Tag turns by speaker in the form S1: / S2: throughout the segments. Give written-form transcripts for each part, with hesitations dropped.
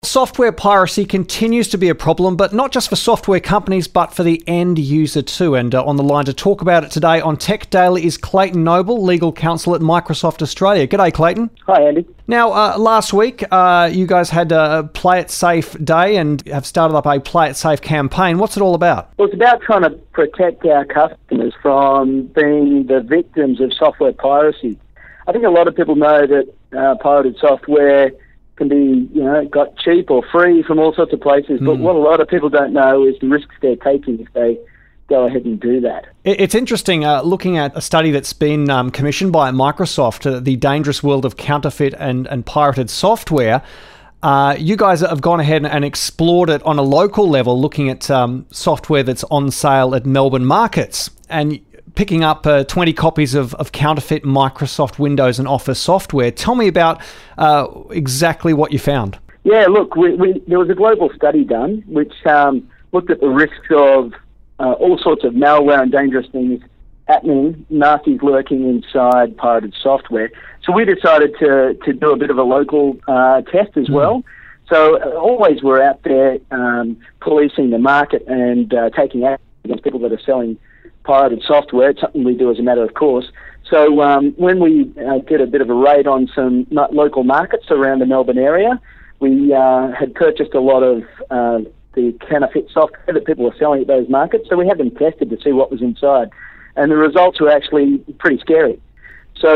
S1: Software piracy continues to be a problem, but not just for software companies, but for the end user too. And on the line to talk about it today on Tech Daily is Clayton Noble, Legal Counsel at Microsoft Australia. G'day, Clayton.
S2: Hi, Andy.
S1: Now, last week, you guys had a Play It Safe day and have started up a Play It Safe campaign. What's it all about?
S2: Well, it's about trying to protect our customers from being the victims of software piracy. I think a lot of people know that pirated software can be, got cheap or free from all sorts of places. But what a lot of people don't know is the risks they're taking if they go ahead and do that.
S1: It's interesting looking at a study that's been commissioned by Microsoft, The Dangerous World of Counterfeit and Pirated Software. You guys have gone ahead and explored it on a local level, looking at software that's on sale at Melbourne markets and picking up 20 copies of counterfeit Microsoft Windows and Office software. Tell me about exactly what you found.
S2: Yeah, look, there was a global study done which looked at the risks of all sorts of malware and dangerous things happening, nasties lurking inside pirated software. So we decided to do a bit of a local test as well. So always we're out there policing the market and taking action against people that are selling pirated software. It's something we do as a matter of course. So when we did a bit of a raid on some local markets around the Melbourne area, we had purchased a lot of the counterfeit software that people were selling at those markets. So we had them tested to see what was inside. And the results were actually pretty scary. So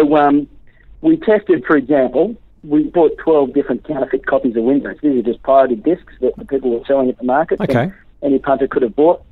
S2: we tested, for example, we bought 12 different counterfeit copies of Windows. These are just pirated disks that the people were selling at the market.
S1: Okay.
S2: Any punter could have bought.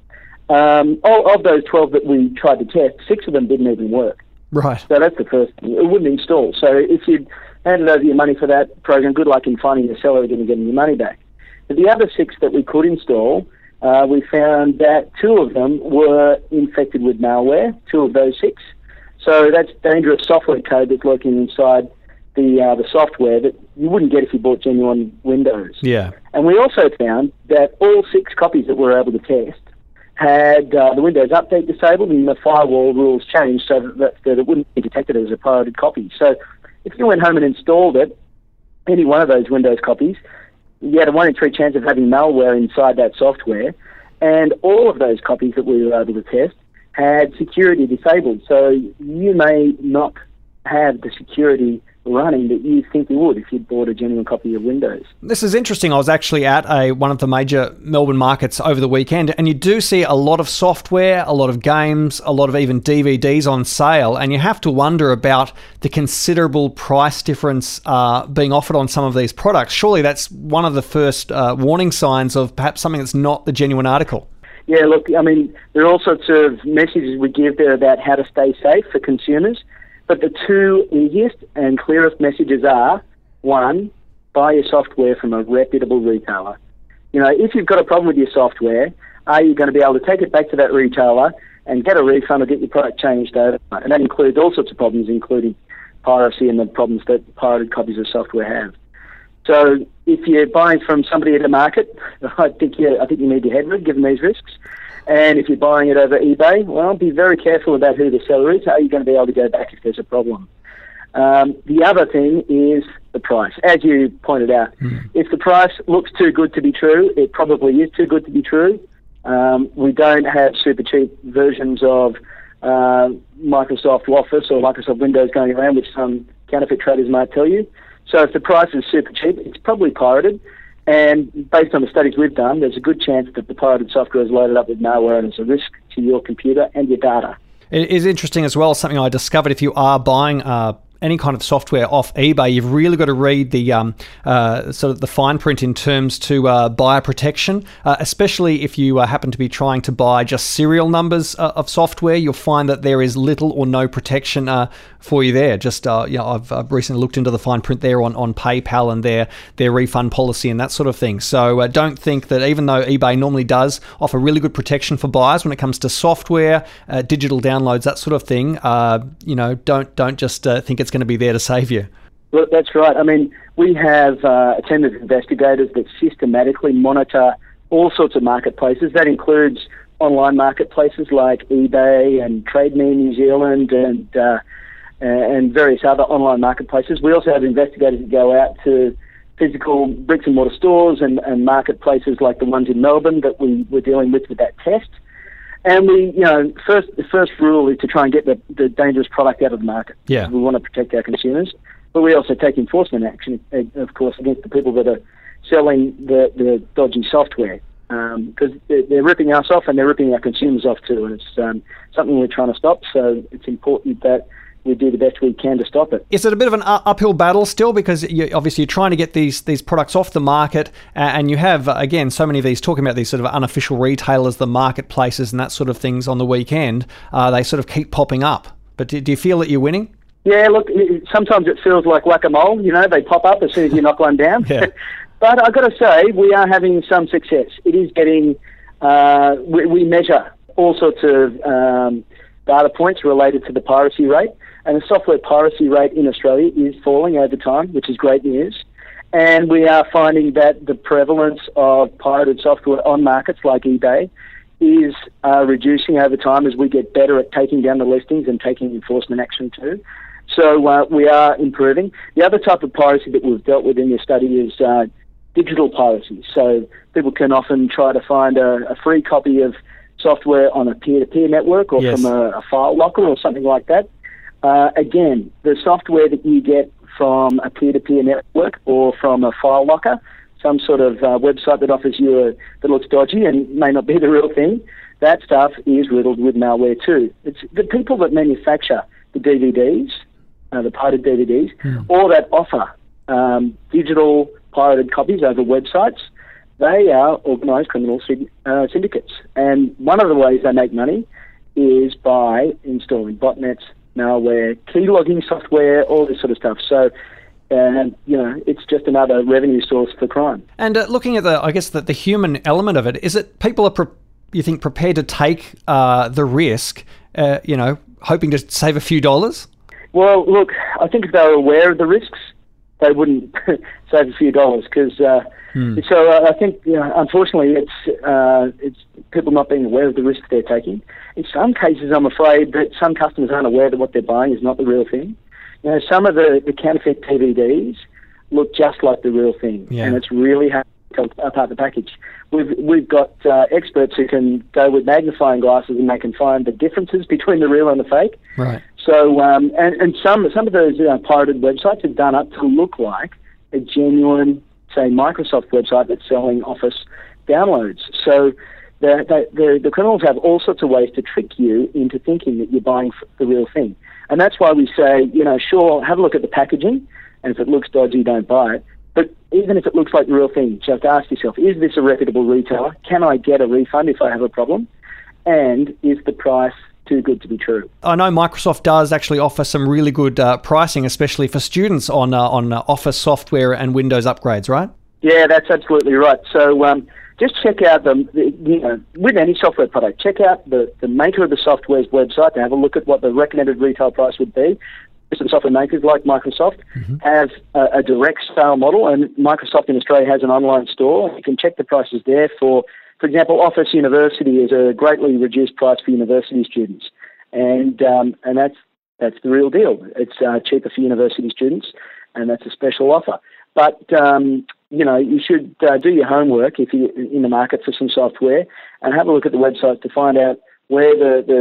S2: Of those 12 that we tried to test, 6 of them didn't even work.
S1: Right.
S2: So that's the first thing. It wouldn't install. So if you'd handed over your money for that program, good luck in finding the seller again and getting your money back. But the other 6 that we could install, we found that 2 of them were infected with malware, 2 of those 6. So that's dangerous software code that's lurking inside the software that you wouldn't get if you bought genuine Windows.
S1: Yeah.
S2: And we also found that all 6 copies that we were able to test had the Windows Update disabled and the firewall rules changed so that it wouldn't be detected as a pirated copy. So if you went home and installed it, any one of those Windows copies, you had a 1 in 3 chance of having malware inside that software, and all of those copies that we were able to test had security disabled. So you may not have the security running that you think you would if you'd bought a genuine copy of Windows.
S1: This is interesting. I was actually at one of the major Melbourne markets over the weekend, and you do see a lot of software, a lot of games, a lot of even DVDs on sale, and you have to wonder about the considerable price difference being offered on some of these products. Surely that's one of the first warning signs of perhaps something that's not the genuine article.
S2: Yeah, look, I mean, there are all sorts of messages we give there about how to stay safe for consumers. But the 2 easiest and clearest messages are, 1, buy your software from a reputable retailer. If you've got a problem with your software, are you going to be able to take it back to that retailer and get a refund or get your product changed over? And that includes all sorts of problems, including piracy and the problems that pirated copies of software have. So if you're buying from somebody at a market, I think you need your head rid, given these risks. And if you're buying it over eBay, well, be very careful about who the seller is. How are you going to be able to go back if there's a problem? The other thing is the price. As you pointed out, if the price looks too good to be true, it probably is too good to be true. We don't have super cheap versions of Microsoft Office or Microsoft Windows going around, which some counterfeit traders might tell you. So if the price is super cheap, it's probably pirated. And based on the studies we've done, there's a good chance that the pirated software is loaded up with malware and it's a risk to your computer and your data.
S1: It is interesting as well, something I discovered, if you are buying any kind of software off eBay, you've really got to read the sort of the fine print in terms to buyer protection, especially if you happen to be trying to buy just serial numbers of software. You'll find that there is little or no protection for you there. Just I've recently looked into the fine print there on PayPal and their refund policy and that sort of thing. So don't think that, even though eBay normally does offer really good protection for buyers when it comes to software, digital downloads, that sort of thing, don't just think it's going to be there to save you.
S2: Well, that's right. I mean, we have a team of investigators that systematically monitor all sorts of marketplaces. That includes online marketplaces like eBay and Trade Me New Zealand and various other online marketplaces. We also have investigators that go out to physical bricks and mortar stores and marketplaces like the ones in Melbourne that we were dealing with that test. And the first rule is to try and get the dangerous product out of the market.
S1: Yeah.
S2: We want to protect our consumers, but we also take enforcement action, of course, against the people that are selling the dodgy software, because they're ripping us off and they're ripping our consumers off too. And it's something we're trying to stop. So it's important that we do the best we can to stop it.
S1: Is it a bit of an uphill battle still? Because obviously you're trying to get these products off the market, and you have, again, so many of these, talking about these sort of unofficial retailers, the marketplaces and that sort of things on the weekend, they sort of keep popping up. But do you feel that you're winning?
S2: Yeah, look, sometimes it feels like whack-a-mole. They pop up as soon as you knock one down.
S1: Yeah.
S2: But I've got to say, we are having some success. It is getting, we measure all sorts of data points related to the piracy rate. And the software piracy rate in Australia is falling over time, which is great news. And we are finding that the prevalence of pirated software on markets like eBay is reducing over time as we get better at taking down the listings and taking enforcement action too. So we are improving. The other type of piracy that we've dealt with in this study is digital piracy. So people can often try to find a free copy of software on a peer-to-peer network or
S1: Yes.
S2: from a file locker or something like that. Again, the software that you get from a peer-to-peer network or from a file locker, some sort of website that offers you that looks dodgy and may not be the real thing, that stuff is riddled with malware too. It's the people that manufacture the DVDs, the pirated DVDs, or that offer digital pirated copies over websites. They are organised criminal syndicates. And one of the ways they make money is by installing botnets, malware, key logging software, all this sort of stuff. So, it's just another revenue source for crime.
S1: And looking at the human element of it, is it people are, you think, prepared to take the risk, hoping to save a few dollars? Well,
S2: look, I think if they were aware of the risks, they wouldn't save a few dollars because. So I think, unfortunately, it's people not being aware of the risks they're taking. In some cases, I'm afraid that some customers aren't aware that what they're buying is not the real thing. Some of the counterfeit DVDs look just like the real thing, and it's really hard to tell apart the package. We've got experts who can go with magnifying glasses and they can find the differences between the real and the fake.
S1: Right.
S2: So, and some of those pirated websites are done up to look like a genuine, say, Microsoft website that's selling Office downloads. So the criminals have all sorts of ways to trick you into thinking that you're buying the real thing. And that's why we say, sure, have a look at the packaging, and if it looks dodgy, don't buy it. But even if it looks like the real thing, just ask yourself, is this a reputable retailer? Can I get a refund if I have a problem? And is the price too good to be true?
S1: I know Microsoft does actually offer some really good pricing, especially for students on Office software and Windows upgrades, right?
S2: Yeah, that's absolutely right. So just check out with any software product, check out the maker of the software's website to have a look at what the recommended retail price would be. Some software makers like Microsoft have a direct sale model, and Microsoft in Australia has an online store. You can check the prices there for example, Office University is a greatly reduced price for university students, and that's the real deal. It's cheaper for university students, and that's a special offer. But you should do your homework if you're in the market for some software, and have a look at the website to find out where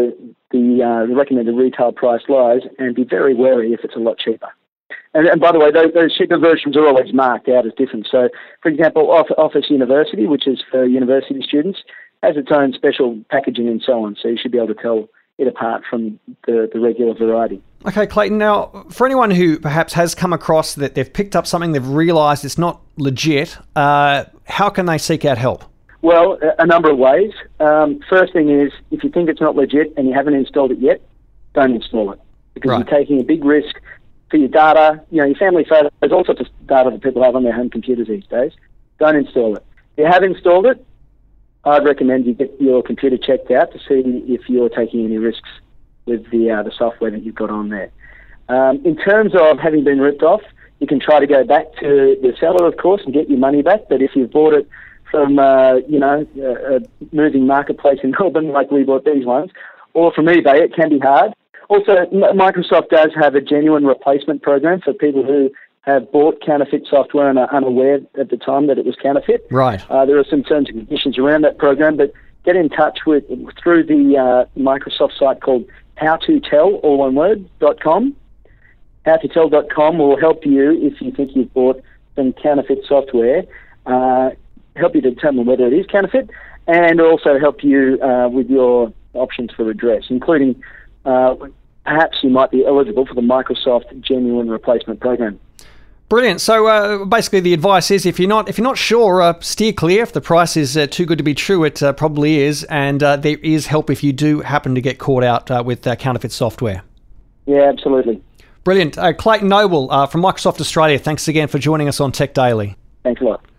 S2: the recommended retail price lies, and be very wary if it's a lot cheaper. And by the way, those cheaper versions are always marked out as different. So, for example, Office University, which is for university students, has its own special packaging and so on. So you should be able to tell it apart from the regular variety.
S1: Okay, Clayton, now, for anyone who perhaps has come across that they've picked up something, they've realised it's not legit, how can they seek out help?
S2: Well, a number of ways. First thing is, if you think it's not legit and you haven't installed it yet, don't install it. Because you're taking a big risk for your data, your family photos, all sorts of data that people have on their home computers these days. Don't install it. If you have installed it, I'd recommend you get your computer checked out to see if you're taking any risks with the software that you've got on there. In terms of having been ripped off, you can try to go back to the seller, of course, and get your money back. But if you've bought it from, a moving marketplace in Melbourne, like we bought these ones, or from eBay, it can be hard. Also, Microsoft does have a genuine replacement program for people who have bought counterfeit software and are unaware at the time that it was counterfeit.
S1: Right.
S2: There are some terms and conditions around that program, but get in touch through the Microsoft site called howtotell, all one word, .com. Howtotell.com will help you if you think you've bought some counterfeit software, help you determine whether it is counterfeit, and also help you with your options for redress, including perhaps you might be eligible for the Microsoft Genuine Replacement Program.
S1: Brilliant. So basically, the advice is if you're not sure, steer clear. If the price is too good to be true, it probably is, and there is help if you do happen to get caught out with counterfeit software.
S2: Yeah, absolutely.
S1: Brilliant. Clayton Noble from Microsoft Australia, thanks again for joining us on Tech Daily.
S2: Thanks a lot.